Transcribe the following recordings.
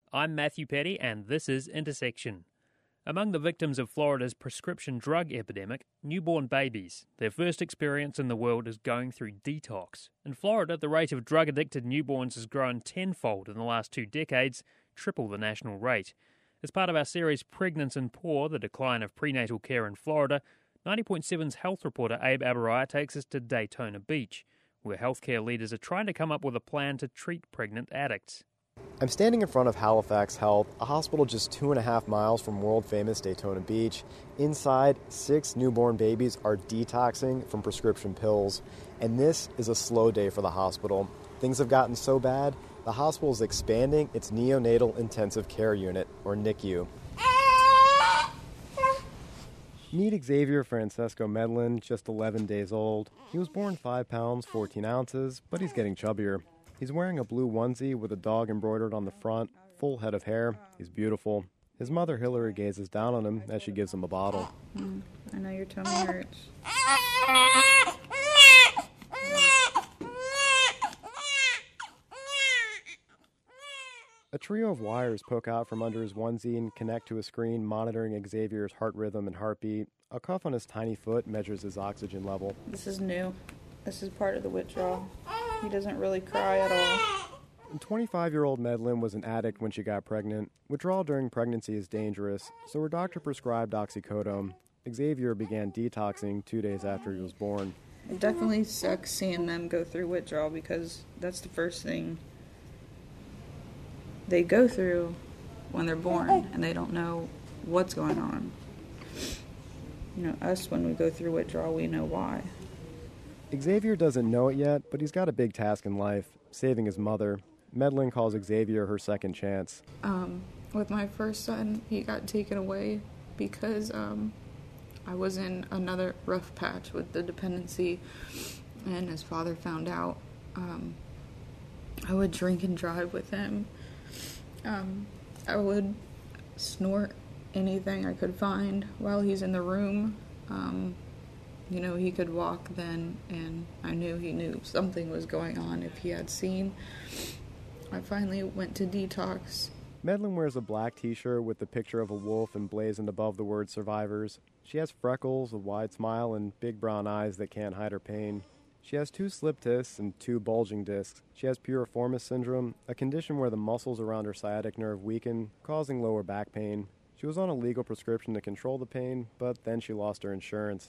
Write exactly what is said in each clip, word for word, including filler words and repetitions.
I'm Matthew Petty, and this is Intersection. Among the victims of Florida's prescription drug epidemic, newborn babies. Their first experience in the world is going through detox. In Florida, the rate of drug-addicted newborns has grown tenfold in the last two decades, triple the national rate. As part of our series Pregnant and Poor, the decline of prenatal care in Florida, ninety point seven's health reporter Abe Abaraya takes us to Daytona Beach, where healthcare leaders are trying to come up with a plan to treat pregnant addicts. I'm standing in front of Halifax Health, a hospital just two and a half miles from world-famous Daytona Beach. Inside, six newborn babies are detoxing from prescription pills, and this is a slow day for the hospital. Things have gotten so bad, the hospital is expanding its neonatal intensive care unit, or N I C U. Meet Xavier Francesco Medlin, just eleven days old. He was born five pounds, fourteen ounces, but he's getting chubbier. He's wearing a blue onesie with a dog embroidered on the front, full head of hair. He's beautiful. His mother, Hillary, gazes down on him as she gives him a bottle. Mm, I know your tummy hurts. A trio of wires poke out from under his onesie and connect to a screen monitoring Xavier's heart rhythm and heartbeat. A cuff on his tiny foot measures his oxygen level. This is new. This is part of the withdrawal. He doesn't really cry at all. twenty-five-year-old Medlin was an addict when she got pregnant. Withdrawal during pregnancy is dangerous, so her doctor prescribed oxycodone. Xavier began detoxing two days after he was born. It definitely sucks seeing them go through withdrawal because that's the first thing they go through when they're born and they don't know what's going on. You know, us, when we go through withdrawal, we know why. Xavier doesn't know it yet, but he's got a big task in life, saving his mother. Medlin calls Xavier her second chance. Um, with my first son, he got taken away because um, I was in another rough patch with the dependency, and his father found out. Um, I would drink and drive with him. Um, I would snort anything I could find while he's in the room. Um, You know, he could walk then, and I knew he knew something was going on if he had seen. I finally went to detox. Medlin wears a black t-shirt with the picture of a wolf emblazoned above the word survivors. She has freckles, a wide smile, and big brown eyes that can't hide her pain. She has two slip discs and two bulging discs. She has piriformis syndrome, a condition where the muscles around her sciatic nerve weaken, causing lower back pain. She was on a legal prescription to control the pain, but then she lost her insurance.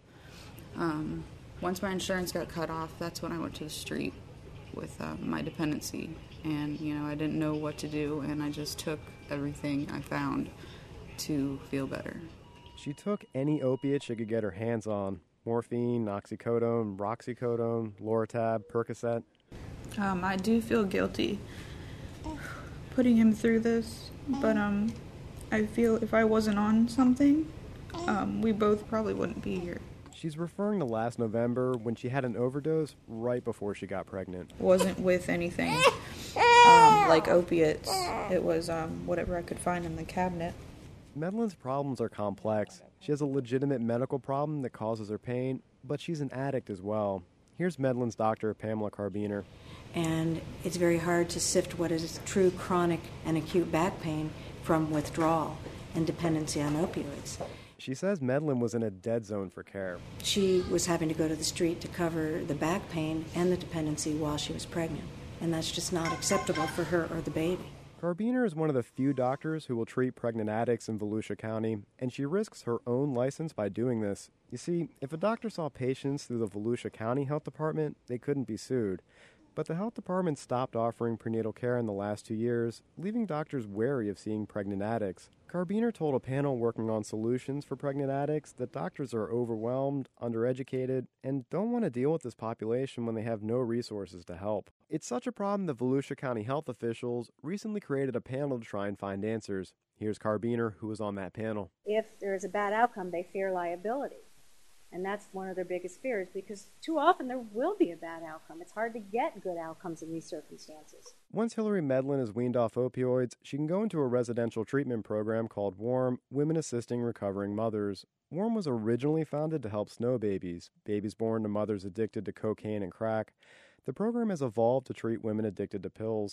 Um, once my insurance got cut off, that's when I went to the street with uh, my dependency. And, you know, I didn't know what to do, and I just took everything I found to feel better. She took any opiate she could get her hands on. Morphine, oxycodone, roxicodone, Loratab, Percocet. Um, I do feel guilty putting him through this, but um, I feel if I wasn't on something, um, we both probably wouldn't be here. She's referring to last November when she had an overdose right before she got pregnant. Wasn't with anything um, like opiates. It was um, whatever I could find in the cabinet. Medlin's problems are complex. She has a legitimate medical problem that causes her pain, but she's an addict as well. Here's Medlin's doctor, Pamela Carbiner. And it's very hard to sift what is true chronic and acute back pain from withdrawal and dependency on opioids. She says Medlin was in a dead zone for care. She was having to go to the street to cover the back pain and the dependency while she was pregnant, and that's just not acceptable for her or the baby. Carbiner is one of the few doctors who will treat pregnant addicts in Volusia County, and she risks her own license by doing this. You see, if a doctor saw patients through the Volusia County Health Department, they couldn't be sued. But the health department stopped offering prenatal care in the last two years, leaving doctors wary of seeing pregnant addicts. Carbiner told a panel working on solutions for pregnant addicts that doctors are overwhelmed, undereducated, and don't want to deal with this population when they have no resources to help. It's such a problem that Volusia County health officials recently created a panel to try and find answers. Here's Carbiner, who was on that panel. If there is a bad outcome, they fear liability. And that's one of their biggest fears, because too often there will be a bad outcome. It's hard to get good outcomes in these circumstances. Once Hillary Medlin is weaned off opioids, she can go into a residential treatment program called WARM, Women Assisting Recovering Mothers. WARM was originally founded to help snow babies, babies born to mothers addicted to cocaine and crack. The program has evolved to treat women addicted to pills.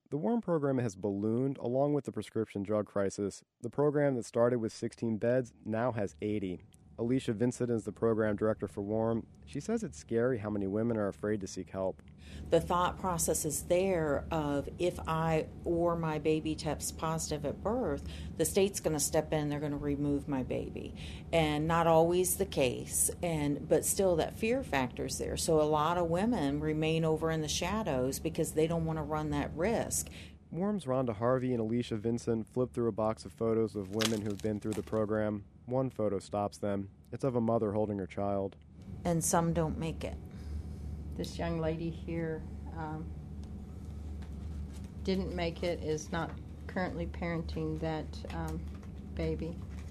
The WARM program has ballooned along with the prescription drug crisis. The program that started with sixteen beds now has eighty. Alicia Vincent is the program director for WARM. She says it's scary how many women are afraid to seek help. The thought process is there of if I or my baby tests positive at birth, the state's going to step in, they're going to remove my baby. And not always the case, and but still that fear factor's there. So a lot of women remain over in the shadows because they don't want to run that risk. WARM's Rhonda Harvey and Alicia Vincent flip through a box of photos of women who've been through the program. One photo stops them. It's of a mother holding her child. And some don't make it. This young lady here um, didn't make it, is not currently parenting that um, baby.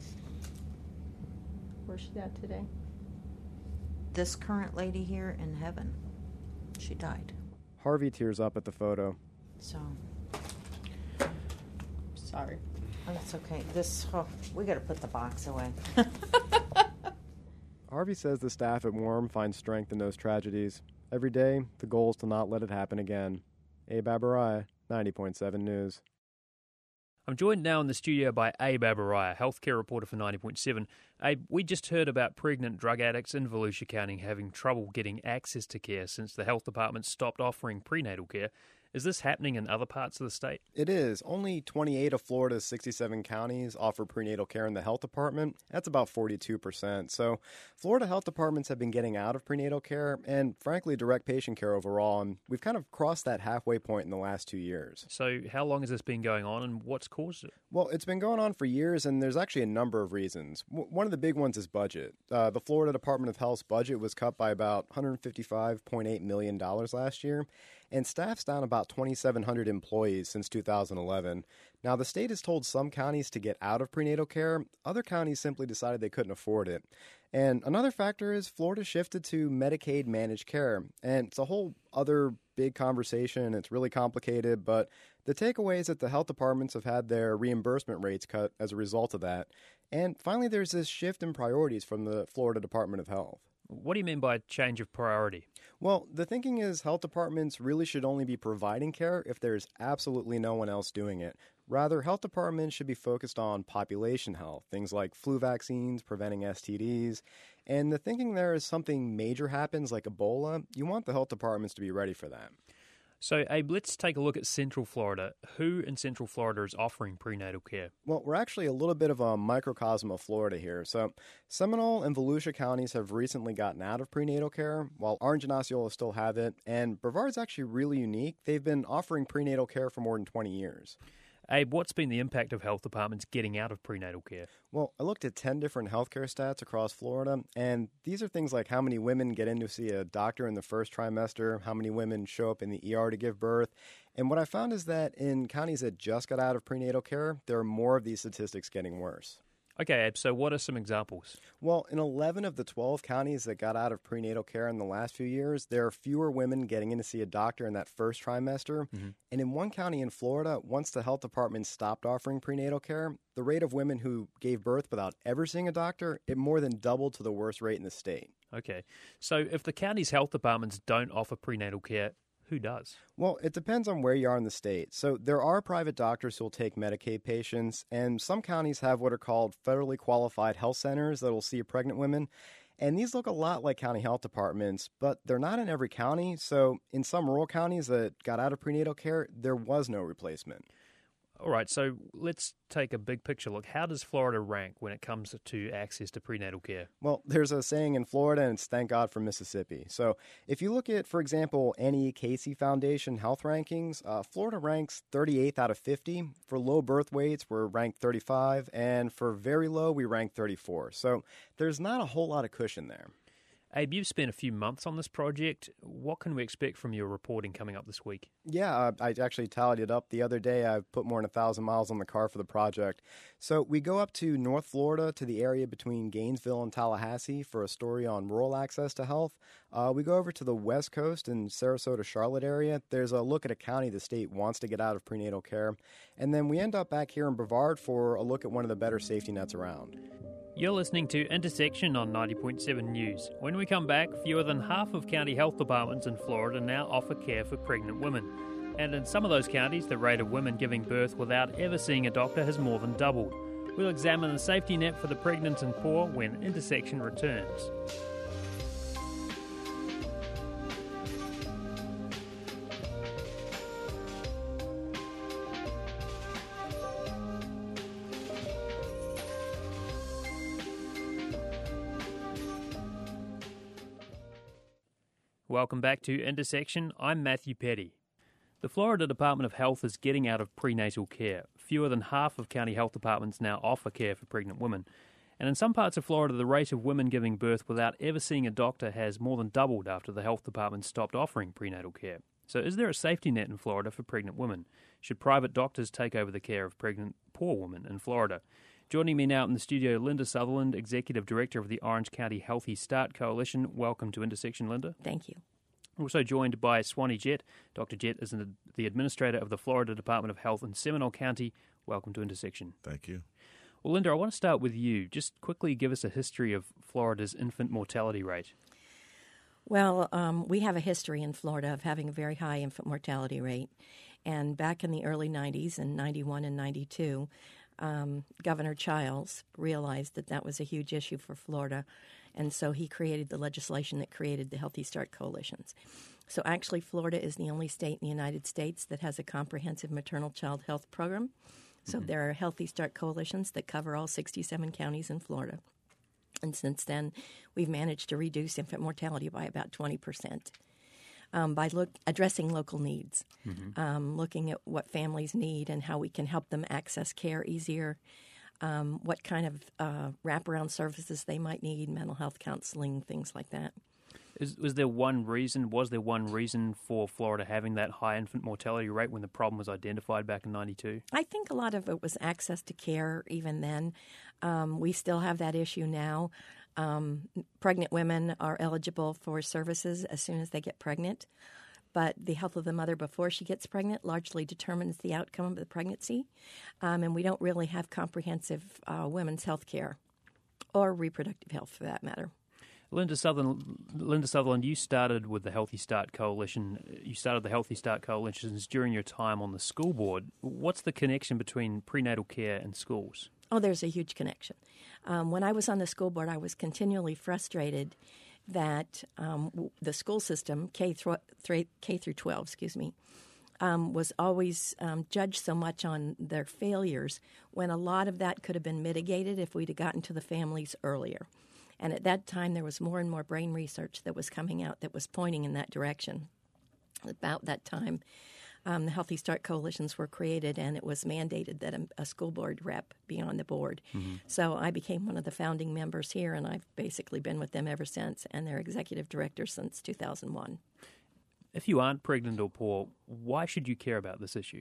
Where's she at today? This current lady here in heaven, she died. Harvey tears up at the photo. So, sorry. Oh, that's okay. This, oh, we got to put the box away. Harvey says the staff at WARM finds strength in those tragedies. Every day, the goal is to not let it happen again. Abe Abaraya, ninety point seven News. I'm joined now in the studio by Abe Abaraya, healthcare reporter for ninety point seven. Abe, we just heard about pregnant drug addicts in Volusia County having trouble getting access to care since the health department stopped offering prenatal care. Is this happening in other parts of the state? It is. Only twenty-eight of Florida's sixty-seven counties offer prenatal care in the health department. That's about forty-two percent. So Florida health departments have been getting out of prenatal care and, frankly, direct patient care overall. And we've kind of crossed that halfway point in the last two years. So how long has this been going on and what's caused it? Well, it's been going on for years, and there's actually a number of reasons. W- one of the big ones is budget. Uh, the Florida Department of Health's budget was cut by about one hundred fifty-five point eight million dollars last year, and staff's down about twenty-seven hundred employees since two thousand eleven. Now, the state has told some counties to get out of prenatal care. Other counties simply decided they couldn't afford it. And another factor is Florida shifted to Medicaid managed care. And it's a whole other big conversation. It's really complicated, but the takeaway is that the health departments have had their reimbursement rates cut as a result of that. And finally, there's this shift in priorities from the Florida Department of Health. What do you mean by change of priority? Well, the thinking is health departments really should only be providing care if there's absolutely no one else doing it. Rather, health departments should be focused on population health, things like flu vaccines, preventing S T Ds. And the thinking there is something major happens like Ebola, you want the health departments to be ready for that. So, Abe, let's take a look at Central Florida. Who in Central Florida is offering prenatal care? Well, we're actually a little bit of a microcosm of Florida here. So, Seminole and Volusia counties have recently gotten out of prenatal care, while Orange and Osceola still have it. And Brevard's actually really unique. They've been offering prenatal care for more than twenty years. Abe, what's been the impact of health departments getting out of prenatal care? Well, I looked at ten different healthcare stats across Florida, and these are things like how many women get in to see a doctor in the first trimester, how many women show up in the E R to give birth. And what I found is that in counties that just got out of prenatal care, there are more of these statistics getting worse. Okay, Abe, so what are some examples? Well, in eleven of the twelve counties that got out of prenatal care in the last few years, there are fewer women getting in to see a doctor in that first trimester. Mm-hmm. And in one county in Florida, once the health department stopped offering prenatal care, the rate of women who gave birth without ever seeing a doctor, it more than doubled to the worst rate in the state. Okay, so if the county's health departments don't offer prenatal care, who does? Well, it depends on where you are in the state. So there are private doctors who will take Medicaid patients, and some counties have what are called federally qualified health centers that will see pregnant women. And these look a lot like county health departments, but they're not in every county. So in some rural counties that got out of prenatal care, there was no replacement. All right, so let's take a big picture look. How does Florida rank when it comes to access to prenatal care? Well, there's a saying in Florida, and it's thank God for Mississippi. So if you look at, for example, Annie E. Casey Foundation health rankings, uh, Florida ranks thirty-eighth out of fifty. For low birth weights, we're ranked thirty-five, and for very low, we rank thirty-four. So there's not a whole lot of cushion there. Abe, you've spent a few months on this project. What can we expect from your reporting coming up this week? Yeah, uh, I actually tallied it up the other day. I've put more than a thousand miles on the car for the project. So we go up to North Florida to the area between Gainesville and Tallahassee for a story on rural access to health. Uh, we go over to the West Coast in Sarasota, Charlotte area. There's a look at a county the state wants to get out of prenatal care. And then we end up back here in Brevard for a look at one of the better safety nets around. You're listening to Intersection on ninety point seven News. When we come back, fewer than half of county health departments in Florida now offer care for pregnant women. And in some of those counties, the rate of women giving birth without ever seeing a doctor has more than doubled. We'll examine the safety net for the pregnant and poor when Intersection returns. Welcome back to Intersection. I'm Matthew Petty. The Florida Department of Health is getting out of prenatal care. Fewer than half of county health departments now offer care for pregnant women. And in some parts of Florida, the rate of women giving birth without ever seeing a doctor has more than doubled after the health department stopped offering prenatal care. So is there a safety net in Florida for pregnant women? Should private doctors take over the care of pregnant poor women in Florida? Joining me now in the studio, Linda Sutherland, Executive Director of the Orange County Healthy Start Coalition. Welcome to Intersection, Linda. Thank you. We're also joined by Swanee Jett. Doctor Jett is an, the Administrator of the Florida Department of Health in Seminole County. Welcome to Intersection. Thank you. Well, Linda, I want to start with you. Just quickly give us a history of Florida's infant mortality rate. Well, um, we have a history in Florida of having a very high infant mortality rate. And back in the early nineties, in ninety-one and ninety-two, um, Governor Childs realized that that was a huge issue for Florida. And so he created the legislation that created the Healthy Start Coalitions. So actually, Florida is the only state in the United States that has a comprehensive maternal child health program. So mm-hmm. there are Healthy Start Coalitions that cover all sixty-seven counties in Florida. And since then, we've managed to reduce infant mortality by about twenty percent. Um, by look, addressing local needs, mm-hmm. um, looking at what families need and how we can help them access care easier, um, what kind of uh, wraparound services they might need, mental health counseling, things like that. Is, was there one reason, was there one reason for Florida having that high infant mortality rate when the problem was identified back in ninety-two? I think a lot of it was access to care even then. Um, we still have that issue now. Um, pregnant women are eligible for services as soon as they get pregnant, but the health of the mother before she gets pregnant largely determines the outcome of the pregnancy, um, and we don't really have comprehensive uh, women's health care or reproductive health for that matter. Linda Sutherland, Linda Sutherland, you started with the Healthy Start Coalition. You started the Healthy Start Coalitions during your time on the school board. What's the connection between prenatal care and schools? Oh, there's a huge connection. Um, when I was on the school board, I was continually frustrated that um, the school system, K through, K through twelve, excuse me, um, was always um, judged so much on their failures when a lot of that could have been mitigated if we'd have gotten to the families earlier. And at that time, there was more and more brain research that was coming out that was pointing in that direction. About that time, Um, the Healthy Start Coalitions were created, and it was mandated that a, a school board rep be on the board. Mm-hmm. So I became one of the founding members here, and I've basically been with them ever since, and their executive director since two thousand one. If you aren't pregnant or poor, why should you care about this issue?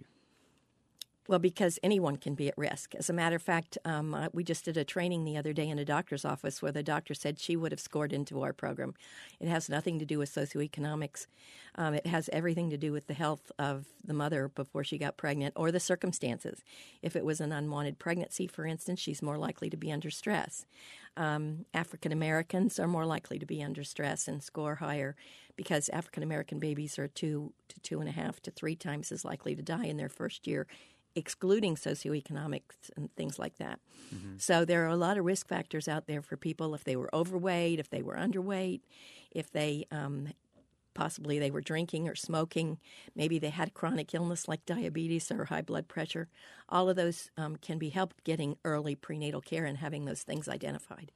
Well, because anyone can be at risk. As a matter of fact, um, uh, we just did a training the other day in a doctor's office where the doctor said she would have scored into our program. It has nothing to do with socioeconomics. Um, it has everything to do with the health of the mother before she got pregnant or the circumstances. If it was an unwanted pregnancy, for instance, she's more likely to be under stress. Um, African Americans are more likely to be under stress and score higher because African American babies are two to two and a half to three times as likely to die in their first year, excluding socioeconomics and things like that. Mm-hmm. So there are a lot of risk factors out there for people if they were overweight, if they were underweight, if they um, possibly they were drinking or smoking, maybe they had chronic illness like diabetes or high blood pressure. All of those um, can be helped getting early prenatal care and having those things identified.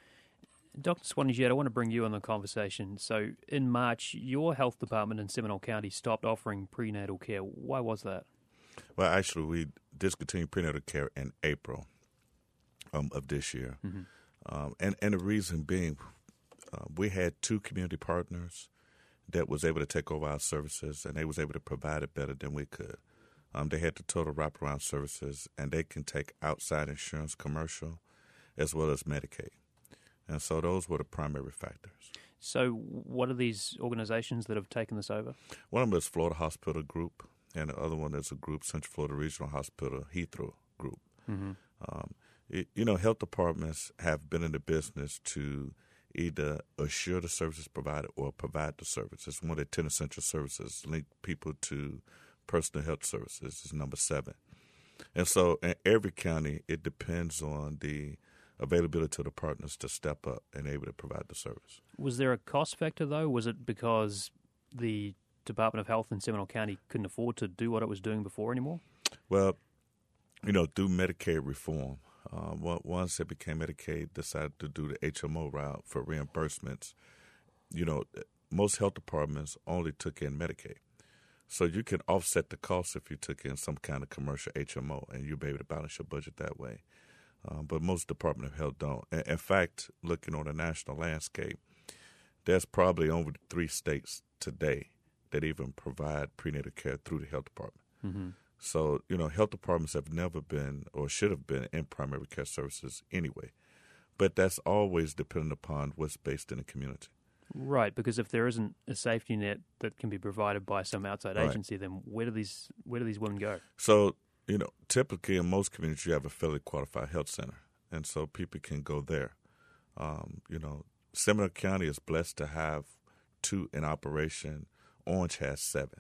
Doctor Swanee Jett, I want to bring you on the conversation. So in March, your health department in Seminole County stopped offering prenatal care. Why was that? Well, actually, we discontinued prenatal care in April um, of this year. Mm-hmm. Um, and, and the reason being, uh, we had two community partners that was able to take over our services, and they was able to provide it better than we could. Um, they had the total wraparound services, and they can take outside insurance, commercial, as well as Medicaid. And so those were the primary factors. So what are these organizations that have taken this over? One of them is Florida Hospital Group, and the other one is a group, Central Florida Regional Hospital, Heathrow Group. Mm-hmm. Um, it, you know, health departments have been in the business to either assure the services provided or provide the services. One of the ten essential services link people to personal health services is number seven. And so in every county, it depends on the availability of the partners to step up and able to provide the service. Was there a cost factor, though? Was it because the Department of Health in Seminole County couldn't afford to do what it was doing before anymore? Well, you know, through Medicaid reform, uh, once it became Medicaid, decided to do the H M O route for reimbursements, you know, most health departments only took in Medicaid. So you can offset the cost if you took in some kind of commercial H M O, and you'll be able to balance your budget that way. Um, but most Department of Health don't. In, in fact, looking on the national landscape, there's probably only three states today that even provide prenatal care through the health department. Mm-hmm. So, you know, health departments have never been or should have been in primary care services anyway. But that's always dependent upon what's based in the community. Right, because if there isn't a safety net that can be provided by some outside Right. agency, then where do these where do these women go? So, you know, typically in most communities you have a fairly qualified health center, and so people can go there. Um, you know, Seminole County is blessed to have two in operation. Orange has seven.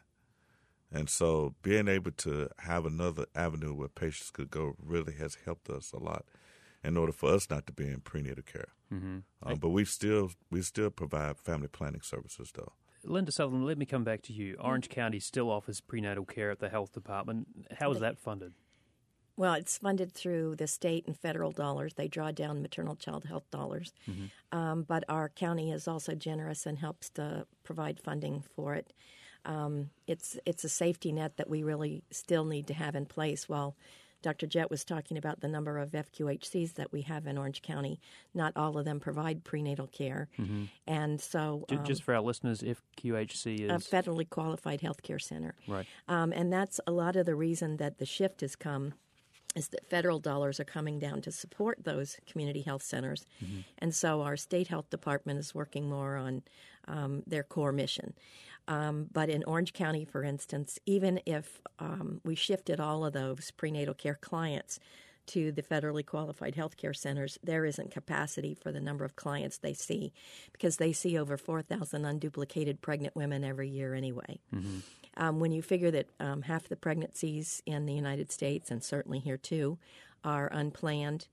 And so being able to have another avenue where patients could go really has helped us a lot in order for us not to be in prenatal care. Mm-hmm. Um, but we still we still provide family planning services, though. Linda Sutherland, let me come back to you. Orange County still offers prenatal care at the health department. How is that funded? Well, it's funded through the state and federal dollars. They draw down maternal child health dollars. Mm-hmm. Um, but our county is also generous and helps to provide funding for it. Um, it's it's a safety net that we really still need to have in place. While Doctor Jett was talking about the number of F Q H Cs that we have in Orange County, not all of them provide prenatal care. Mm-hmm. And so... Um, Just for our listeners, F Q H C is... A federally qualified healthcare center. Right. Um, and that's a lot of the reason that the shift has come is that federal dollars are coming down to support those community health centers. Mm-hmm. And so our state health department is working more on um, their core mission. Um, but in Orange County, for instance, even if um, we shifted all of those prenatal care clients to the federally qualified healthcare centers, there isn't capacity for the number of clients they see because they see over four thousand unduplicated pregnant women every year anyway. Mm-hmm. Um, when you figure that um, half the pregnancies in the United States, and certainly here too, are unplanned,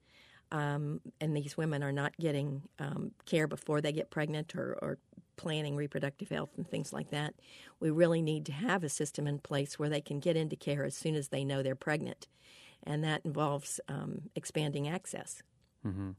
um, and these women are not getting um, care before they get pregnant or, or planning reproductive health and things like that, we really need to have a system in place where they can get into care as soon as they know they're pregnant. And that involves um, expanding access. Mm-hmm.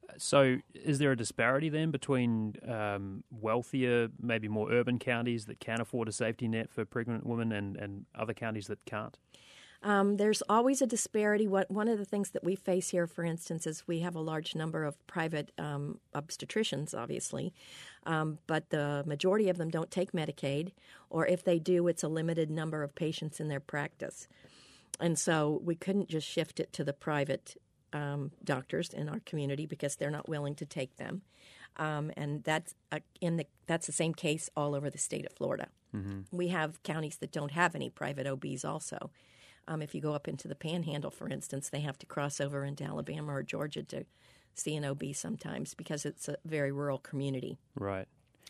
So is there a disparity then between um, wealthier, maybe more urban counties that can afford a safety net for pregnant women and, and other counties that can't? Um, there's always a disparity. What one of the things that we face here, for instance, is we have a large number of private um, obstetricians, obviously, um, but the majority of them don't take Medicaid, or if they do, it's a limited number of patients in their practice. And so we couldn't just shift it to the private um, doctors in our community because they're not willing to take them. Um, and that's uh, in the that's the same case all over the state of Florida. Mm-hmm. We have counties that don't have any private O Bs also. Um, if you go up into the Panhandle, for instance, they have to cross over into Alabama or Georgia to see an O B sometimes because it's a very rural community. Right.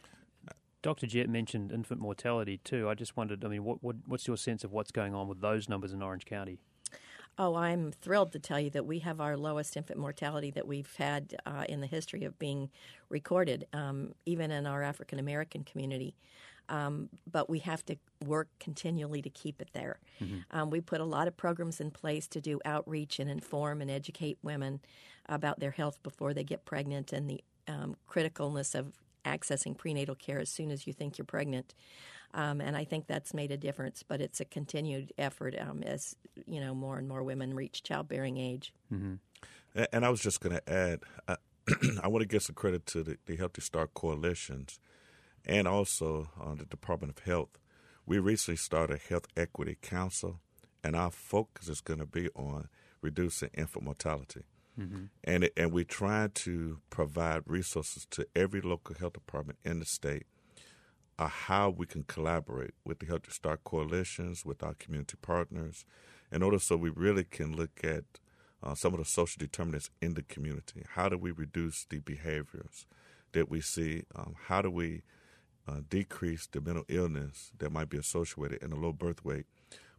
Doctor Jett mentioned infant mortality too. I just wondered, I mean, what, what what's your sense of what's going on with those numbers in Orange County? Oh, I'm thrilled to tell you that we have our lowest infant mortality that we've had uh, in the history of being recorded, um, even in our African American community. Um, but we have to work continually to keep it there. Mm-hmm. Um, we put a lot of programs in place to do outreach and inform and educate women about their health before they get pregnant and the um, criticalness of accessing prenatal care as soon as you think you're pregnant. Um, and I think that's made a difference, but it's a continued effort um, as, you know, more and more women reach childbearing age. Mm-hmm. And, and I was just going to add, I, I want to give some credit to the, the Healthy Start coalitions and also uh, the Department of Health. We recently started a Health Equity Council, and our focus is going to be on reducing infant mortality. Mm-hmm. And it, and we try to provide resources to every local health department in the state uh, how we can collaborate with the Healthy Start coalitions, with our community partners, in order so we really can look at uh, some of the social determinants in the community. How do we reduce the behaviors that we see? Um, how do we uh, decrease the mental illness that might be associated in a low birth weight?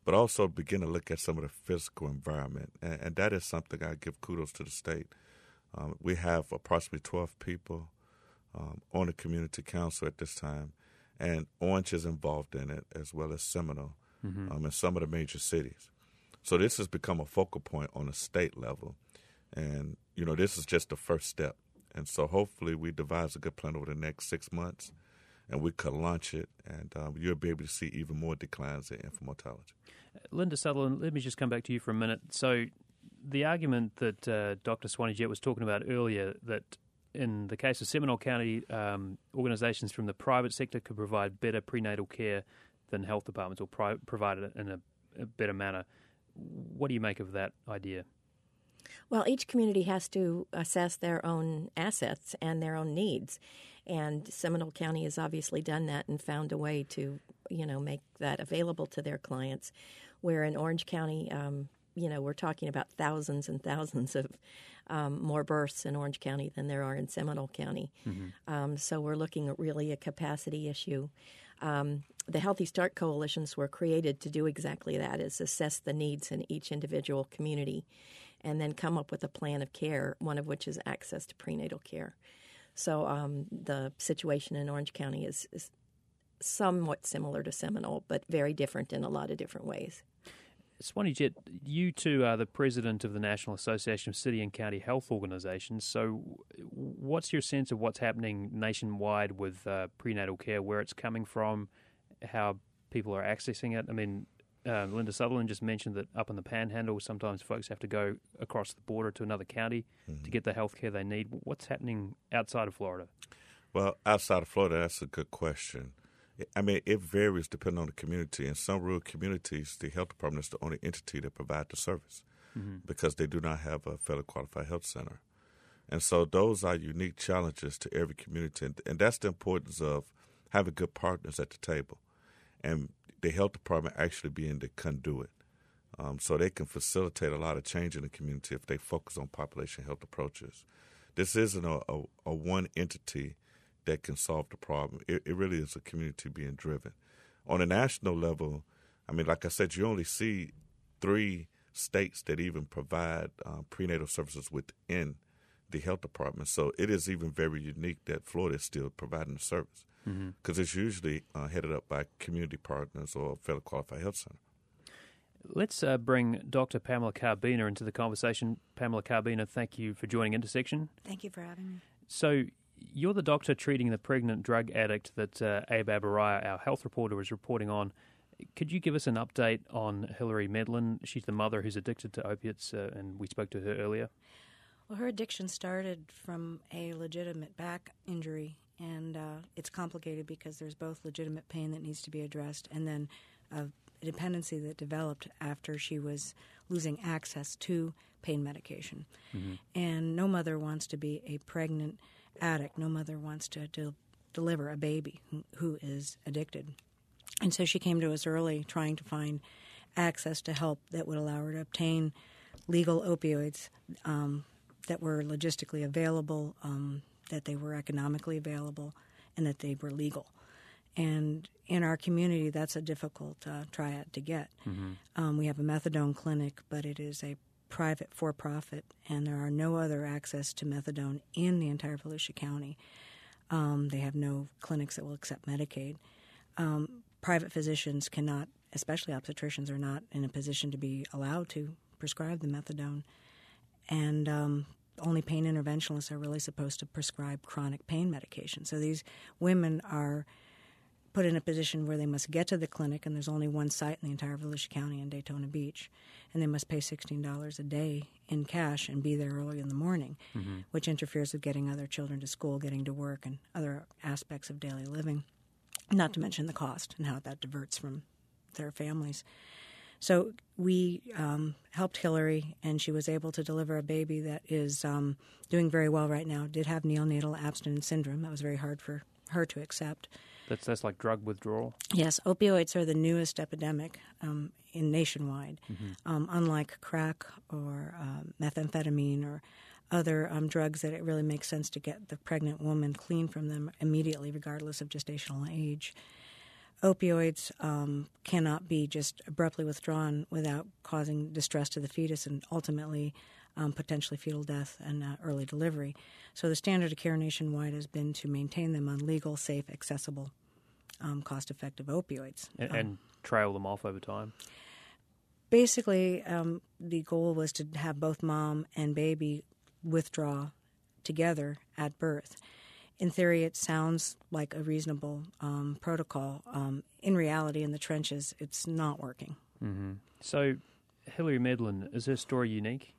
but also begin to look at some of the physical environment. And, and that is something I give kudos to the state. Um, we have approximately twelve people um, on the community council at this time, and Orange is involved in it, as well as Seminole, mm-hmm. um, in some of the major cities. So this has become a focal point on a state level. And, you know, this is just the first step. And so hopefully we devise a good plan over the next six months, and we could launch it, and um, you'll be able to see even more declines in infant mortality. Linda Sutherland, let me just come back to you for a minute. So the argument that uh, Doctor Swaneejett was talking about earlier, that in the case of Seminole County, um, organisations from the private sector could provide better prenatal care than health departments, or pri- provide it in a, a better manner. What do you make of that idea? Well, each community has to assess their own assets and their own needs. And Seminole County has obviously done that and found a way to, you know, make that available to their clients. Where in Orange County, um, you know, we're talking about thousands and thousands of um, more births in Orange County than there are in Seminole County. Mm-hmm. Um, so we're looking at really a capacity issue. Um, the Healthy Start Coalitions were created to do exactly that, is assess the needs in each individual community and then come up with a plan of care, one of which is access to prenatal care. So um, the situation in Orange County is, is somewhat similar to Seminole, but very different in a lot of different ways. Swaneejett, you too are the president of the National Association of City and County Health Organizations. So what's your sense of what's happening nationwide with uh, prenatal care, where it's coming from, how people are accessing it? I mean, uh, Linda Sutherland just mentioned that up in the Panhandle, sometimes folks have to go across the border to another county mm-hmm. to get the health care they need. What's happening outside of Florida? Well, outside of Florida, that's a good question. I mean, it varies depending on the community. In some rural communities, the health department is the only entity that provides the service mm-hmm. because they do not have a federally qualified health center. And so those are unique challenges to every community. And, and that's the importance of having good partners at the table and the health department actually being the conduit. Um, so they can facilitate a lot of change in the community if they focus on population health approaches. This isn't a, a, a one entity that can solve the problem. It, it really is a community being driven. On a national level, I mean, like I said, you only see three states that even provide uh, prenatal services within the health department. So it is even very unique that Florida is still providing the service because mm-hmm. it's usually uh, headed up by community partners or a federally qualified health center. Let's uh, bring Doctor Pamela Carbina into the conversation. Pamela Carbina, thank you for joining Intersection. Thank you for having me. So you're the doctor treating the pregnant drug addict that uh, Abe Abaraya, our health reporter, is reporting on. Could you give us an update on Hillary Medlin? She's the mother who's addicted to opiates, uh, and we spoke to her earlier. Well, her addiction started from a legitimate back injury, and uh, it's complicated because there's both legitimate pain that needs to be addressed and then a dependency that developed after she was losing access to pain medication. Mm-hmm. And no mother wants to be a pregnant addict. No mother wants to, to deliver a baby who, who is addicted. And so she came to us early trying to find access to help that would allow her to obtain legal opioids um, that were logistically available, um, that they were economically available, and that they were legal. And in our community, that's a difficult uh, triad to get. Mm-hmm. Um, we have a methadone clinic, but it is a private for-profit, and there are no other access to methadone in the entire Volusia County. Um, they have no clinics that will accept Medicaid. Um, private physicians cannot, especially obstetricians, are not in a position to be allowed to prescribe the methadone. And um, only pain interventionalists are really supposed to prescribe chronic pain medication. So these women are put in a position where they must get to the clinic, and there's only one site in the entire Volusia County in Daytona Beach, and they must pay sixteen dollars a day in cash and be there early in the morning, mm-hmm. which interferes with getting other children to school, getting to work, and other aspects of daily living, not to mention the cost and how that diverts from their families. So we um, helped Hillary, and she was able to deliver a baby that is um, doing very well right now, did have neonatal abstinence syndrome. That was very hard for her to accept. That's that's like drug withdrawal? Yes. Opioids are the newest epidemic um, in nationwide. Mm-hmm. Um, unlike crack or um, methamphetamine or other um, drugs that it really makes sense to get the pregnant woman clean from them immediately, regardless of gestational age. opioids um, cannot be just abruptly withdrawn without causing distress to the fetus and ultimately um, potentially fetal death and uh, early delivery. So the standard of care nationwide has been to maintain them on legal, safe, accessible, um, cost-effective opioids. And, um, and trail them off over time? Basically, um, the goal was to have both mom and baby withdraw together at birth. In theory, it sounds like a reasonable um, protocol. Um, in reality, in the trenches, it's not working. Mm-hmm. So, Hilary Medlin, is her story unique?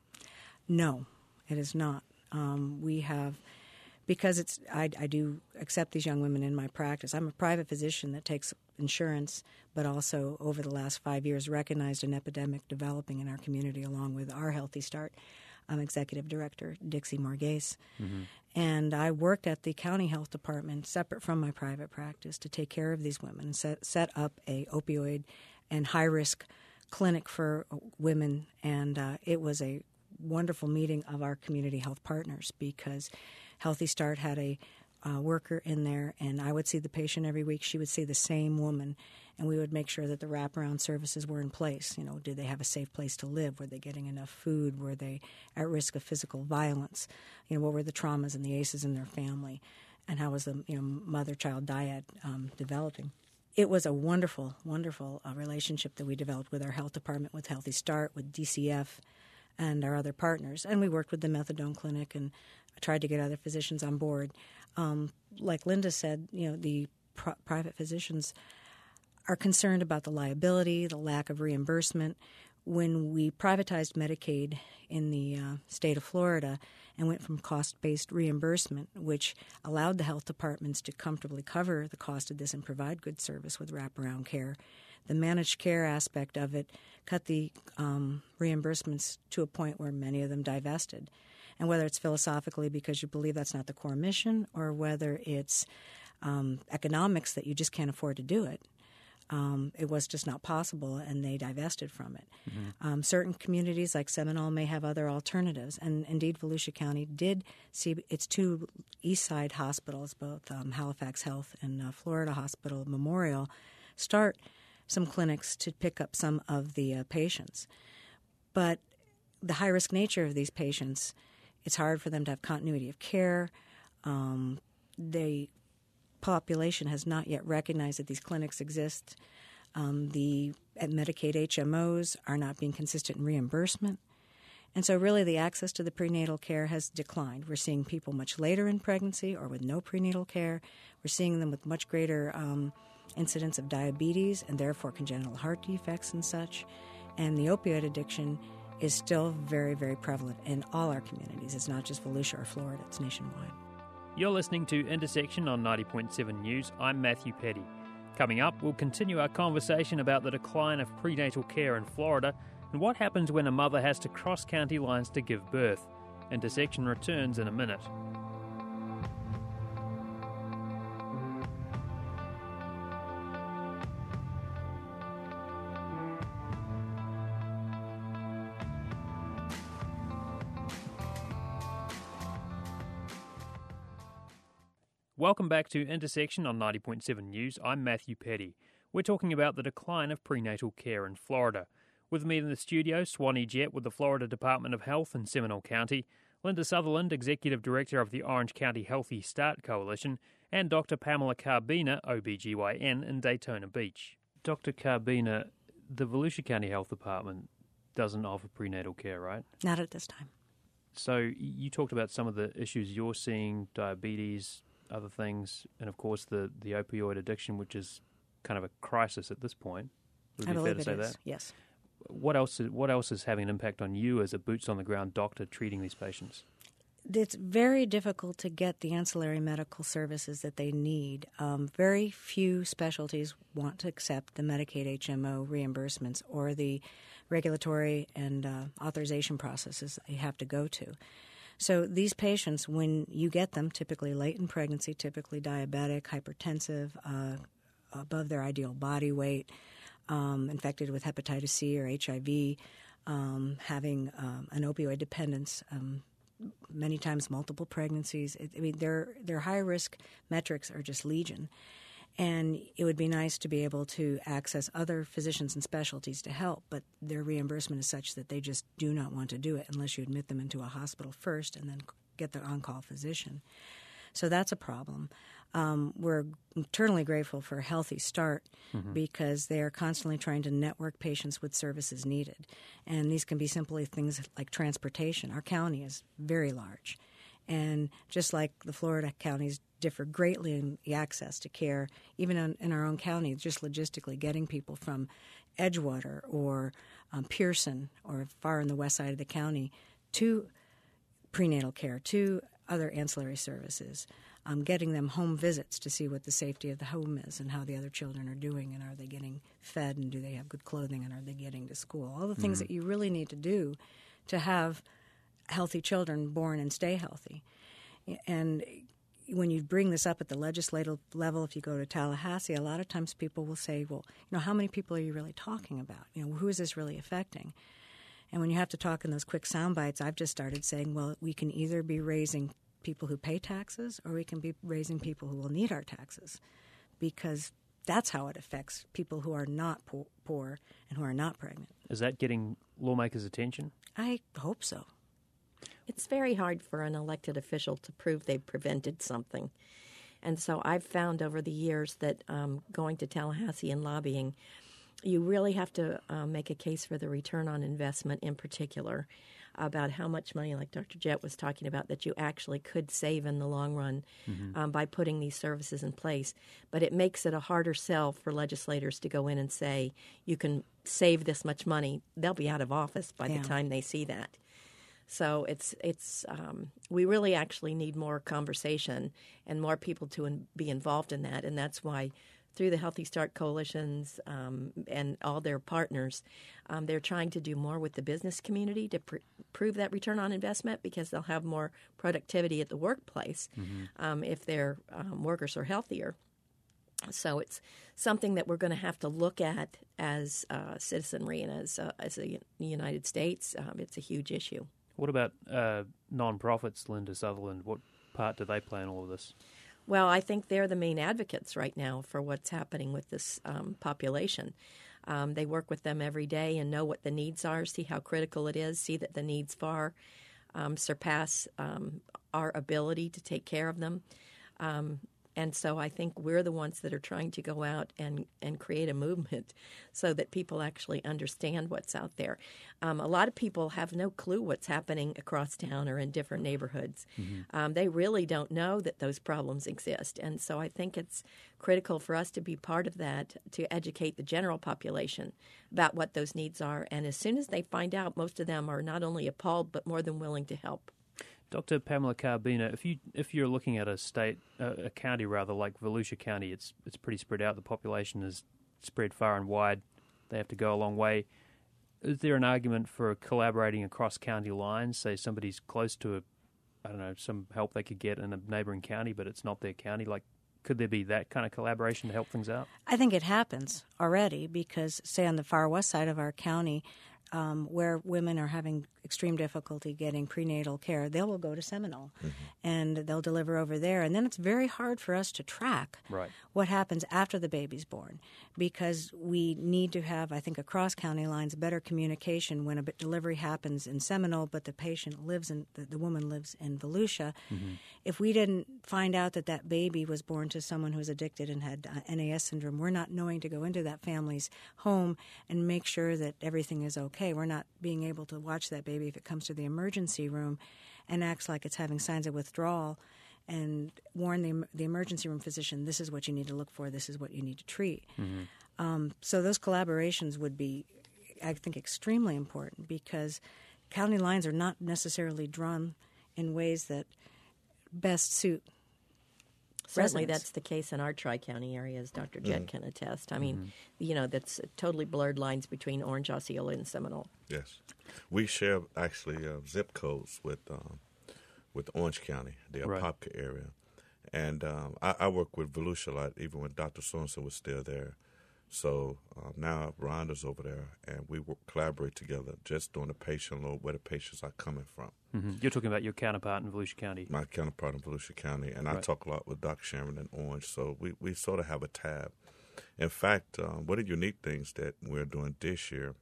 No, it is not. Um, we have, because it's, I, I do accept these young women in my practice. I'm a private physician that takes insurance, but also over the last five years recognized an epidemic developing in our community along with our Healthy Start um, executive director, Dixie Morgase. Mm-hmm. And I worked at the county health department separate from my private practice to take care of these women and set, set up a opioid and high-risk clinic for women. And uh, it was a wonderful meeting of our community health partners because Healthy Start had a uh, worker in there, and I would see the patient every week. She would see the same woman, and we would make sure that the wraparound services were in place. You know, did they have a safe place to live? Were they getting enough food? Were they at risk of physical violence? You know, what were the traumas and the A C Es in their family? And how was the you know mother-child dyad um, developing? It was a wonderful, wonderful uh, relationship that we developed with our health department, with Healthy Start, with D C F, and our other partners. And we worked with the methadone clinic and tried to get other physicians on board. Um, like Linda said, you know, the pr- private physicians are concerned about the liability, the lack of reimbursement. When we privatized Medicaid in the uh, state of Florida and went from cost-based reimbursement, which allowed the health departments to comfortably cover the cost of this and provide good service with wraparound care, the managed care aspect of it cut the um, reimbursements to a point where many of them divested. And whether it's philosophically because you believe that's not the core mission or whether it's um, economics that you just can't afford to do it, um, it was just not possible, and they divested from it. Mm-hmm. Um, certain communities like Seminole may have other alternatives, and indeed Volusia County did see its two east side hospitals, both um, Halifax Health and uh, Florida Hospital Memorial, start some clinics to pick up some of the uh, patients. But the high-risk nature of these patients, it's hard for them to have continuity of care. Um, the population has not yet recognized that these clinics exist. Um, the Medicaid H M Os are not being consistent in reimbursement. And so really the access to the prenatal care has declined. We're seeing people much later in pregnancy or with no prenatal care. We're seeing them with much greater um, incidence of diabetes and therefore congenital heart defects and such. And the opioid addiction is still very, very prevalent in all our communities. It's not just Volusia or Florida, it's nationwide. You're listening to Intersection on ninety point seven News. I'm Matthew Petty. Coming up, we'll continue our conversation about the decline of prenatal care in Florida and what happens when a mother has to cross county lines to give birth. Intersection returns in a minute. Welcome back to Intersection on ninety point seven News. I'm Matthew Petty. We're talking about the decline of prenatal care in Florida. With me in the studio, Swanee Jett with the Florida Department of Health in Seminole County, Linda Sutherland, Executive Director of the Orange County Healthy Start Coalition, and Doctor Pamela Carbina, O B G Y N, in Daytona Beach. Doctor Carbina, the Volusia County Health Department doesn't offer prenatal care, right? Not at this time. So you talked about some of the issues you're seeing, diabetes, other things, and of course the, the opioid addiction, which is kind of a crisis at this point. Would it I be believe fair to it say is, that? yes. What else is, what else is having an impact on you as a boots-on-the-ground doctor treating these patients? It's very difficult to get the ancillary medical services that they need. Um, very few specialties want to accept the Medicaid H M O reimbursements or the regulatory and uh, authorization processes they have to go to. So these patients, when you get them, typically late in pregnancy, typically diabetic, hypertensive, uh, above their ideal body weight, um, infected with hepatitis C or H I V, um, having um, an opioid dependence, um, many times multiple pregnancies. It, I mean, their their high-risk metrics are just legion. And it would be nice to be able to access other physicians and specialties to help, but their reimbursement is such that they just do not want to do it unless you admit them into a hospital first and then get the on-call physician. So that's a problem. Um, we're eternally grateful for Healthy Start mm-hmm. because they are constantly trying to network patients with services needed. And these can be simply things like transportation. Our county is very large. And just like the Florida counties differ greatly in the access to care, even in, in our own county, just logistically getting people from Edgewater or um, Pearson or far in the west side of the county to prenatal care, to other ancillary services, um, getting them home visits to see what the safety of the home is and how the other children are doing and are they getting fed and do they have good clothing and are they getting to school. All the things mm-hmm. that you really need to do to have healthy children born and stay healthy. And when you bring this up at the legislative level, if you go to Tallahassee, a lot of times people will say, well, you know, how many people are you really talking about? You know, who is this really affecting? And when you have to talk in those quick sound bites, I've just started saying, well, we can either be raising people who pay taxes or we can be raising people who will need our taxes, because that's how it affects people who are not po- poor and who are not pregnant. Is that getting lawmakers' attention? I hope so. It's very hard for an elected official to prove they've prevented something. And so I've found over the years that um, going to Tallahassee and lobbying, you really have to uh, make a case for the return on investment in particular, about how much money, like Doctor Jett was talking about, that you actually could save in the long run mm-hmm. um, by putting these services in place. But it makes it a harder sell for legislators to go in and say, you can save this much money. They'll be out of office by yeah. the time they see that. So it's it's um, we really actually need more conversation and more people to in, be involved in that, and that's why through the Healthy Start coalitions um, and all their partners, um, they're trying to do more with the business community to pr- prove that return on investment, because they'll have more productivity at the workplace mm-hmm. um, if their um, workers are healthier. So it's something that we're going to have to look at as uh, citizenry and as uh, as a United States. Um, it's a huge issue. What about uh, non-profits, Linda Sutherland? What part do they play in all of this? Well, I think they're the main advocates right now for what's happening with this um, population. Um, they work with them every day and know what the needs are, see how critical it is, see that the needs far um, surpass um, our ability to take care of them. Um, and so I think we're the ones that are trying to go out and, and create a movement so that people actually understand what's out there. Um, a lot of people have no clue what's happening across town or in different neighborhoods. Mm-hmm. Um, they really don't know that those problems exist. And so I think it's critical for us to be part of that, to educate the general population about what those needs are. And as soon as they find out, most of them are not only appalled but more than willing to help. Doctor Pamela Carbina, if you if you're looking at a state, uh, a county rather, like Volusia County, it's it's pretty spread out. The population is spread far and wide. They have to go a long way. Is there an argument for collaborating across county lines? Say somebody's close to a, I don't know, some help they could get in a neighboring county, but it's not their county. Like, could there be that kind of collaboration to help things out? I think it happens already because, say, on the far west side of our county, Um, where women are having extreme difficulty getting prenatal care, they will go to Seminole mm-hmm. and they'll deliver over there. And then it's very hard for us to track right. what happens after the baby's born, because we need to have, I think, across county lines, better communication when a delivery happens in Seminole, but the patient lives in, the, the woman lives in Volusia. Mm-hmm. If we didn't find out that that baby was born to someone who's addicted and had uh, N A S syndrome, we're not knowing to go into that family's home and make sure that everything is okay. We're not being able to watch that baby if it comes to the emergency room and acts like it's having signs of withdrawal and warn the, the emergency room physician, this is what you need to look for, this is what you need to treat. Mm-hmm. Um, so those collaborations would be, I think, extremely important, because county lines are not necessarily drawn in ways that best suit Certainly residents. That's the case in our Tri-County area, as Doctor Jett mm. can attest. I mean, mm-hmm. you know, that's totally blurred lines between Orange, Osceola, and Seminole. Yes. We share, actually, uh, zip codes with um, with Orange County, the right. Apopka area. And um, I, I work with Volusia a lot, even when Doctor So-and-so was still there. So uh, now Rhonda's over there, and we work, collaborate together just on the patient load, where the patients are coming from. Mm-hmm. You're talking about your counterpart in Volusia County. My counterpart in Volusia County, and right. I talk a lot with Doctor Sharon in Orange, so we, we sort of have a tab. In fact, um, one of the unique things that we're doing this year,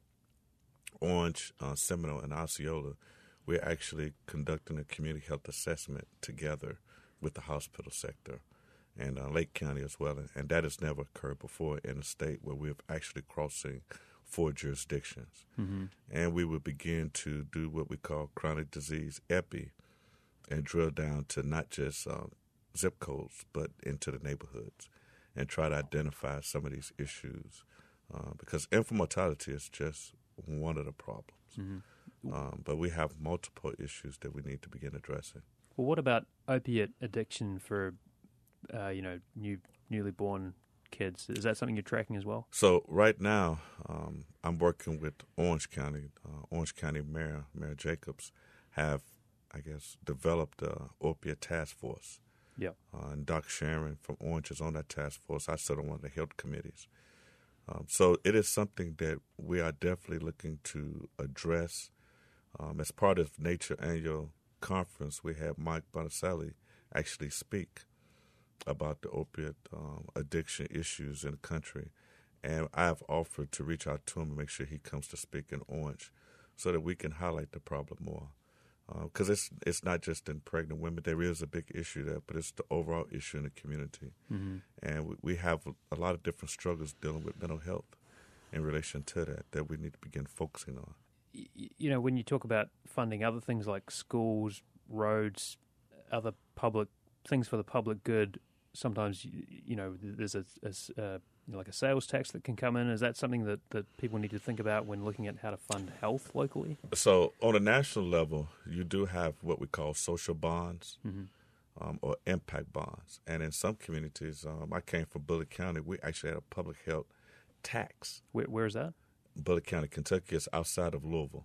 Orange, uh, Seminole, and Osceola, we're actually conducting a community health assessment together with the hospital sector and uh, Lake County as well, and that has never occurred before in a state where we're actually crossing four jurisdictions. Mm-hmm. And we will begin to do what we call chronic disease epi and drill down to not just uh, zip codes, but into the neighborhoods and try to identify some of these issues uh, because infant mortality is just one of the problems. Mm-hmm. Um, but we have multiple issues that we need to begin addressing. Well, what about opiate addiction for Uh, you know, new newly born kids? Is that something you're tracking as well? So right now, um, I'm working with Orange County. Uh, Orange County Mayor Mayor Jacobs have, I guess, developed a opiate task force. Yeah. Uh, and Doctor Sharon from Orange is on that task force. I sit on one of the health committees. Um, so it is something that we are definitely looking to address. Um, as part of Nature Annual Conference, we had Mike Bonicelli actually speak about the opiate um, addiction issues in the country. And I've offered to reach out to him and make sure he comes to speak in Orange so that we can highlight the problem more. Because uh, it's it's not just in pregnant women. There is a big issue there, but it's the overall issue in the community. Mm-hmm. And we, we have a lot of different struggles dealing with mental health in relation to that that we need to begin focusing on. You know, when you talk about funding other things like schools, roads, other public things for the public good, sometimes, you know, there's a, a uh, like a sales tax that can come in. Is that something that, that people need to think about when looking at how to fund health locally? So on a national level, you do have what we call social bonds mm-hmm. um, or impact bonds. And in some communities, um, I came from Bullitt County, we actually had a public health tax. Where, where is that? Bullitt County, Kentucky. It's outside of Louisville.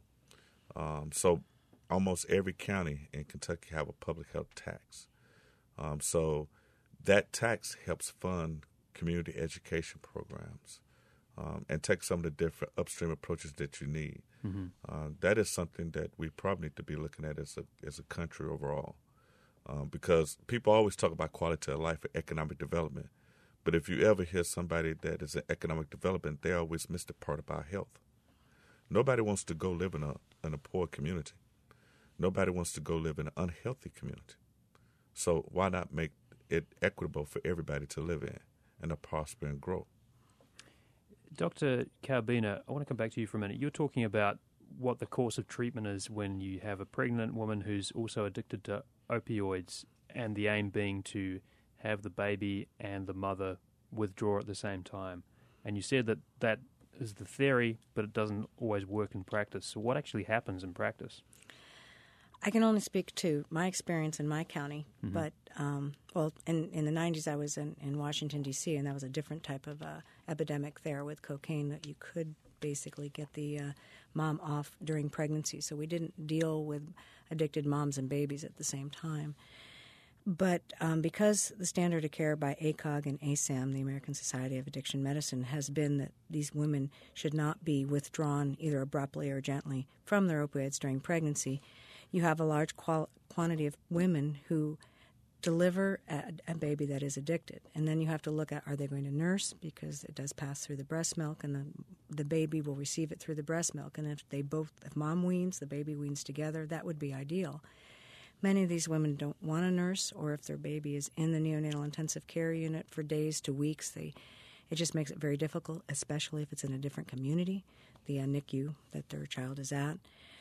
Um, so almost every county in Kentucky have a public health tax. Um, so that tax helps fund community education programs um, and take some of the different upstream approaches that you need. Mm-hmm. Uh, that is something that we probably need to be looking at as a as a country overall, um, because people always talk about quality of life and economic development. But if you ever hear somebody that is in economic development, they always miss the part about health. Nobody wants to go live in a in a poor community. Nobody wants to go live in an unhealthy community. So why not make it equitable for everybody to live in and to prosper and grow? Doctor Carbina, I want to come back to you for a minute. You're talking about what the course of treatment is when you have a pregnant woman who's also addicted to opioids, and the aim being to have the baby and the mother withdraw at the same time. And you said that that is the theory, but it doesn't always work in practice. So what actually happens in practice? I can only speak to my experience in my county, mm-hmm. but, um, well, in, in the nineties I was in, in Washington, D C, and that was a different type of uh, epidemic there with cocaine, that you could basically get the uh, mom off during pregnancy. So we didn't deal with addicted moms and babies at the same time. But um, because the standard of care by A C O G and A S A M, the American Society of Addiction Medicine, has been that these women should not be withdrawn either abruptly or gently from their opioids during pregnancy, you have a large qual- quantity of women who deliver a, a baby that is addicted. And then you have to look at, are they going to nurse? Because it does pass through the breast milk, and the the baby will receive it through the breast milk. And if they both, if mom weans, the baby weans together, that would be ideal. Many of these women don't want to nurse, or if their baby is in the neonatal intensive care unit for days to weeks, they it just makes it very difficult, especially if it's in a different community, the uh, N I C U that their child is at.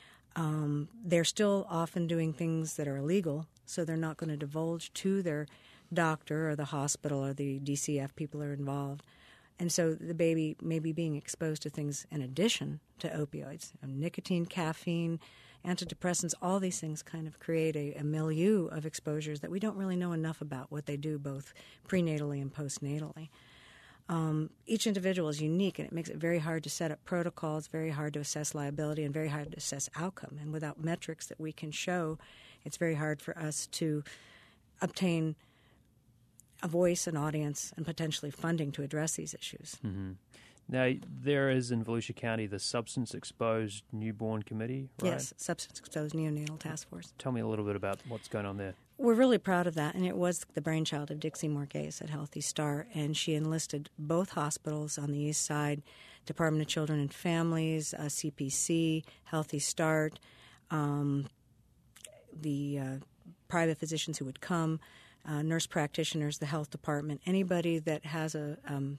Um, they're still often doing things that are illegal, so they're not going to divulge to their doctor or the hospital or the D C F people who are involved. And so the baby may be being exposed to things in addition to opioids, nicotine, caffeine, antidepressants. All these things kind of create a, a milieu of exposures that we don't really know enough about what they do both prenatally and postnatally. Um, each individual is unique, and it makes it very hard to set up protocols, very hard to assess liability, and very hard to assess outcome. And without metrics that we can show, it's very hard for us to obtain a voice, an audience, and potentially funding to address these issues. Mm-hmm. Now, there is in Volusia County the Substance Exposed Newborn Committee, right? Yes, Substance Exposed Neonatal Task Force. Tell me a little bit about what's going on there. We're really proud of that, and it was the brainchild of Dixie Morgase at Healthy Start, and she enlisted both hospitals on the east side, Department of Children and Families, uh, C P C, Healthy Start, um, the uh, private physicians who would come, uh, nurse practitioners, the health department, anybody that has a um,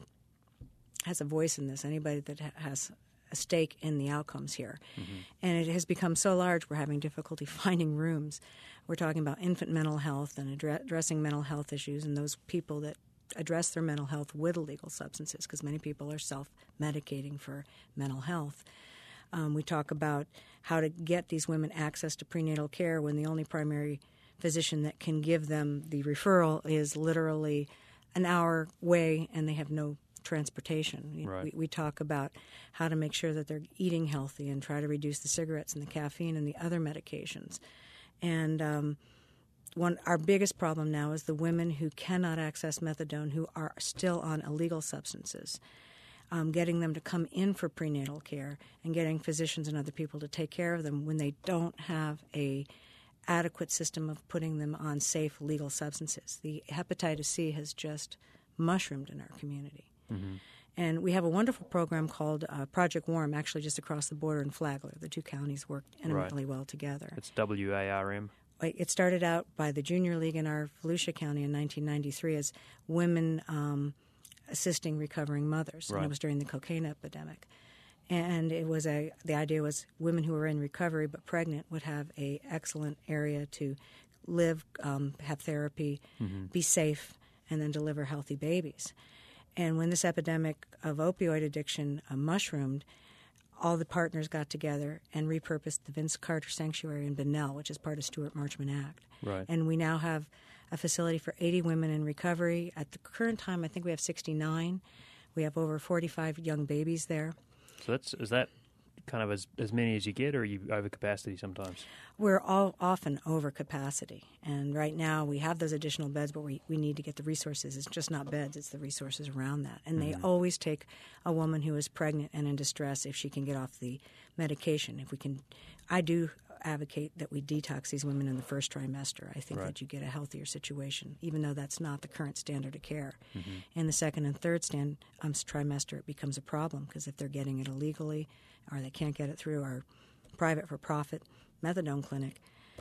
has a voice in this, anybody that ha- has a stake in the outcomes here. Mm-hmm. And it has become so large we're having difficulty finding rooms. We're talking about infant mental health and addre- addressing mental health issues and those people that address their mental health with illegal substances, because many people are self-medicating for mental health. Um, we talk about how to get these women access to prenatal care when the only primary physician that can give them the referral is literally an hour away and they have no transportation. Right. We, we talk about how to make sure that they're eating healthy and try to reduce the cigarettes and the caffeine and the other medications. And um, one our biggest problem now is the women who cannot access methadone, who are still on illegal substances. Um, getting them to come in for prenatal care and getting physicians and other people to take care of them when they don't have a adequate system of putting them on safe legal substances. The hepatitis C has just mushroomed in our community. Mm-hmm. And we have a wonderful program called uh, Project Warm, actually just across the border in Flagler. The two counties work intimately right. well together. It's W A R M. It started out by the Junior League in our Volusia County in nineteen ninety-three as women um, assisting recovering mothers. Right. And it was during the cocaine epidemic. And it was a the idea was women who were in recovery but pregnant would have a excellent area to live, um, have therapy, mm-hmm. be safe, and then deliver healthy babies. And when this epidemic of opioid addiction uh, mushroomed, all the partners got together and repurposed the Vince Carter Sanctuary in Bunnell, which is part of Stewart Marchman Act. Right. And we now have a facility for eighty women in recovery. At the current time, I think we have sixty-nine. We have over forty-five young babies there. So that's is that kind of as as many as you get, or are you over capacity sometimes? We're all often over capacity, and right now we have those additional beds, but we, we need to get the resources. It's just not beds; it's the resources around that. And mm-hmm. they always take a woman who is pregnant and in distress if she can get off the medication. If we can, I do advocate that we detox these women in the first trimester. I think right. that you get a healthier situation, even though that's not the current standard of care. Mm-hmm. In the second and third stand, um, trimester, it becomes a problem because if they're getting it illegally or they can't get it through our private for-profit methadone clinic,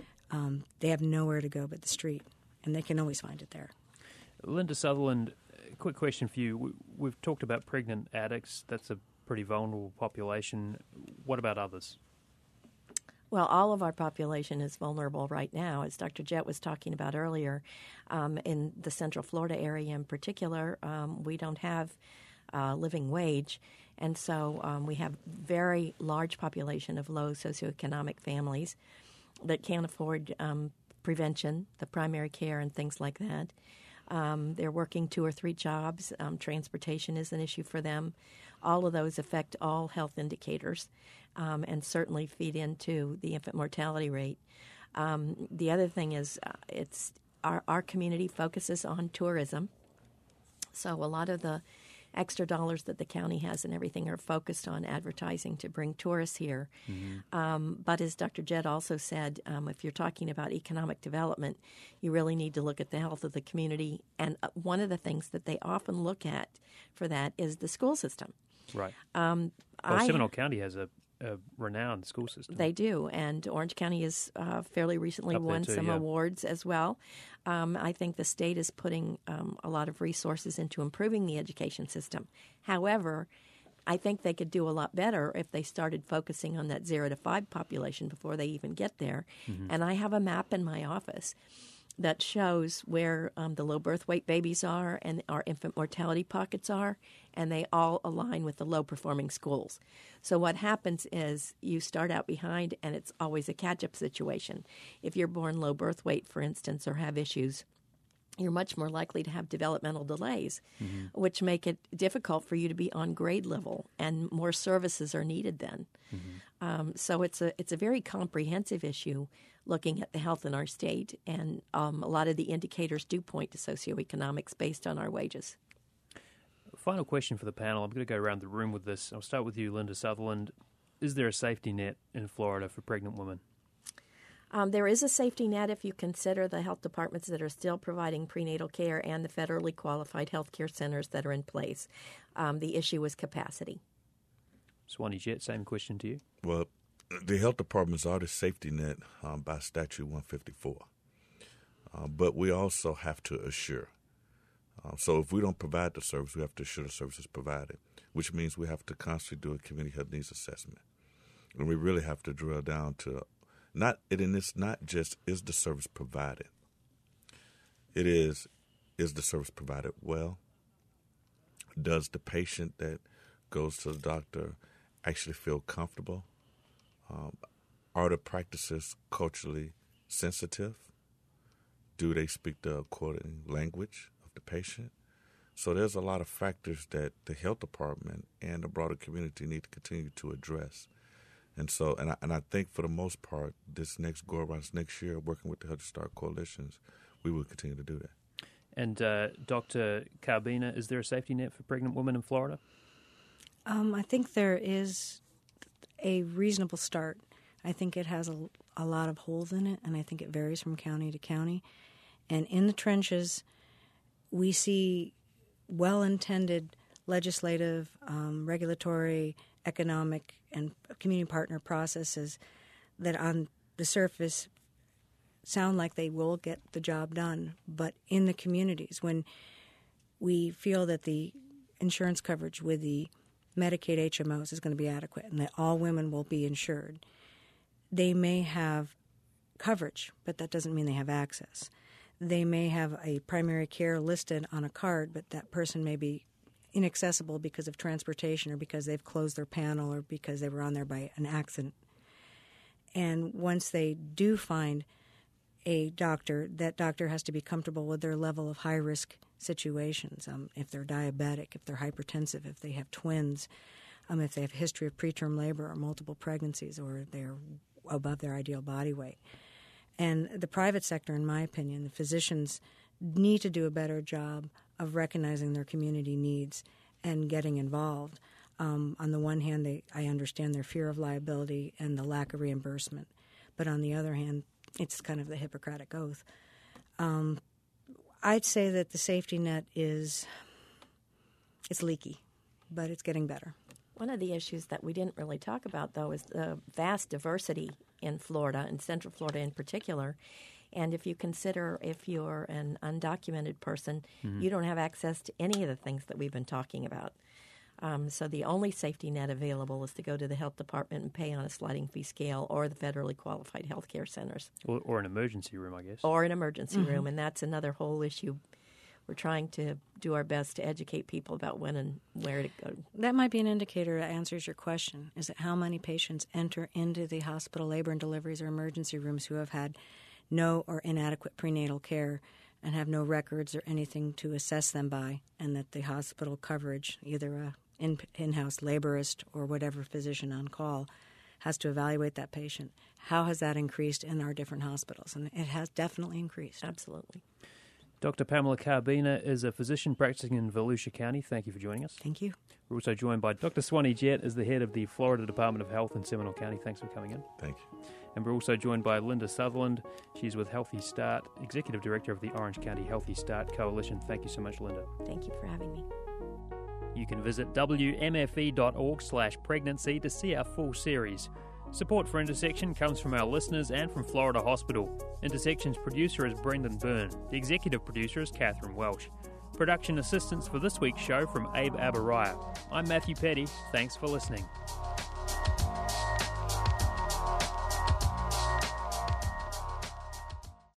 um, they have nowhere to go but the street, and they can always find it there. Linda Sutherland, quick question for you. We, we've talked about pregnant addicts. That's a pretty vulnerable population. What about others? Well, all of our population is vulnerable right now, as Doctor Jett was talking about earlier. Um, in the Central Florida area in particular, um, we don't have a living wage, and so um, we have very large population of low socioeconomic families that can't afford um, prevention, the primary care, and things like that. Um, they're working two or three jobs. Um, transportation is an issue for them. All of those affect all health indicators um, and certainly feed into the infant mortality rate. Um, the other thing is uh, it's our, our community focuses on tourism. So a lot of the extra dollars that the county has and everything are focused on advertising to bring tourists here. Mm-hmm. Um, but as Doctor Jett also said, um, if you're talking about economic development, you really need to look at the health of the community. And uh, one of the things that they often look at for that is the school system. Right. Um, well, I, Seminole County has a, a renowned school system. They do, and Orange County has uh, fairly recently Up there won too, some yeah. awards as well. Um, I think the state is putting um, a lot of resources into improving the education system. However, I think they could do a lot better if they started focusing on that zero to five population before they even get there. Mm-hmm. And I have a map in my office that shows where um, the low birth weight babies are and our infant mortality pockets are, and they all align with the low-performing schools. So what happens is you start out behind, and it's always a catch-up situation. If you're born low birth weight, for instance, or have issues, you're much more likely to have developmental delays, mm-hmm. which make it difficult for you to be on grade level, and more services are needed then. Mm-hmm. Um, so it's a it's a very comprehensive issue looking at the health in our state, and um, a lot of the indicators do point to socioeconomics based on our wages. final question for the panel. I'm going to go around the room with this. I'll start with you, Linda Sutherland. Is there a safety net in Florida for pregnant women? Um, there is a safety net if you consider the health departments that are still providing prenatal care and the federally qualified health care centers that are in place. Um, the issue is capacity. Swanee Jett, same question to you. Well, the health departments are the safety net um, by Statute one fifty-four. Uh, but we also have to assure. Uh, so if we don't provide the service, we have to assure the service is provided, which means we have to constantly do a community health needs assessment. And we really have to drill down to not, and it's not just is the service provided. It is, is the service provided well? Does the patient that goes to the doctor actually feel comfortable? Um, are the practices culturally sensitive? Do they speak the according language of the patient? So there's a lot of factors that the health department and the broader community need to continue to address. And so, and I, and I think for the most part, this next go-around, next year, working with the Healthy Start coalitions, we will continue to do that. And uh, Doctor Carbina, is there a safety net for pregnant women in Florida? Um, I think there is a reasonable start. I think it has a, a lot of holes in it, and I think it varies from county to county. And in the trenches, we see well-intended legislative, um, regulatory, economic, and community partner processes that on the surface sound like they will get the job done. But in the communities, when we feel that the insurance coverage with the Medicaid H M Os is going to be adequate and that all women will be insured, they may have coverage, but that doesn't mean they have access. They may have a primary care listed on a card, but that person may be inaccessible because of transportation or because they've closed their panel or because they were on there by an accident. And once they do find a doctor, that doctor has to be comfortable with their level of high-risk situations. Um, if they're diabetic, if they're hypertensive, if they have twins, um, if they have a history of preterm labor or multiple pregnancies, or they're above their ideal body weight. And the private sector, in my opinion, the physicians need to do a better job of recognizing their community needs and getting involved. Um, on the one hand, they, I understand their fear of liability and the lack of reimbursement. But on the other hand, it's kind of the Hippocratic Oath. Um, I'd say that the safety net is, it's leaky, but it's getting better. One of the issues that we didn't really talk about, though, is the vast diversity in Florida, and Central Florida in particular. And if you consider if you're an undocumented person, mm-hmm. you don't have access to any of the things that we've been talking about. Um, so the only safety net available is to go to the health department and pay on a sliding fee scale, or the federally qualified health care centers. Or, or an emergency room, I guess. Or an emergency mm-hmm. room, and that's another whole issue. We're trying to do our best to educate people about when and where to go. That might be an indicator that answers your question, is that how many patients enter into the hospital labor and deliveries or emergency rooms who have had no or inadequate prenatal care and have no records or anything to assess them by, and that the hospital coverage, either a in, in-house laborist or whatever physician on call, has to evaluate that patient. How has that increased in our different hospitals? And it has definitely increased. Absolutely. Doctor Pamela Carbina is a physician practicing in Volusia County. Thank you for joining us. Thank you. We're also joined by Doctor Swanee Jett, as the head of the Florida Department of Health in Seminole County. Thanks for coming in. Thank you. And we're also joined by Linda Sutherland. She's with Healthy Start, Executive Director of the Orange County Healthy Start Coalition. Thank you so much, Linda. Thank you for having me. You can visit w m f e dot org slash pregnancy to see our full series. Support for Intersection comes from our listeners and from Florida Hospital. Intersection's producer is Brendan Byrne. The executive producer is Catherine Welsh. Production assistance for this week's show from Abe Abaraya. I'm Matthew Petty. Thanks for listening.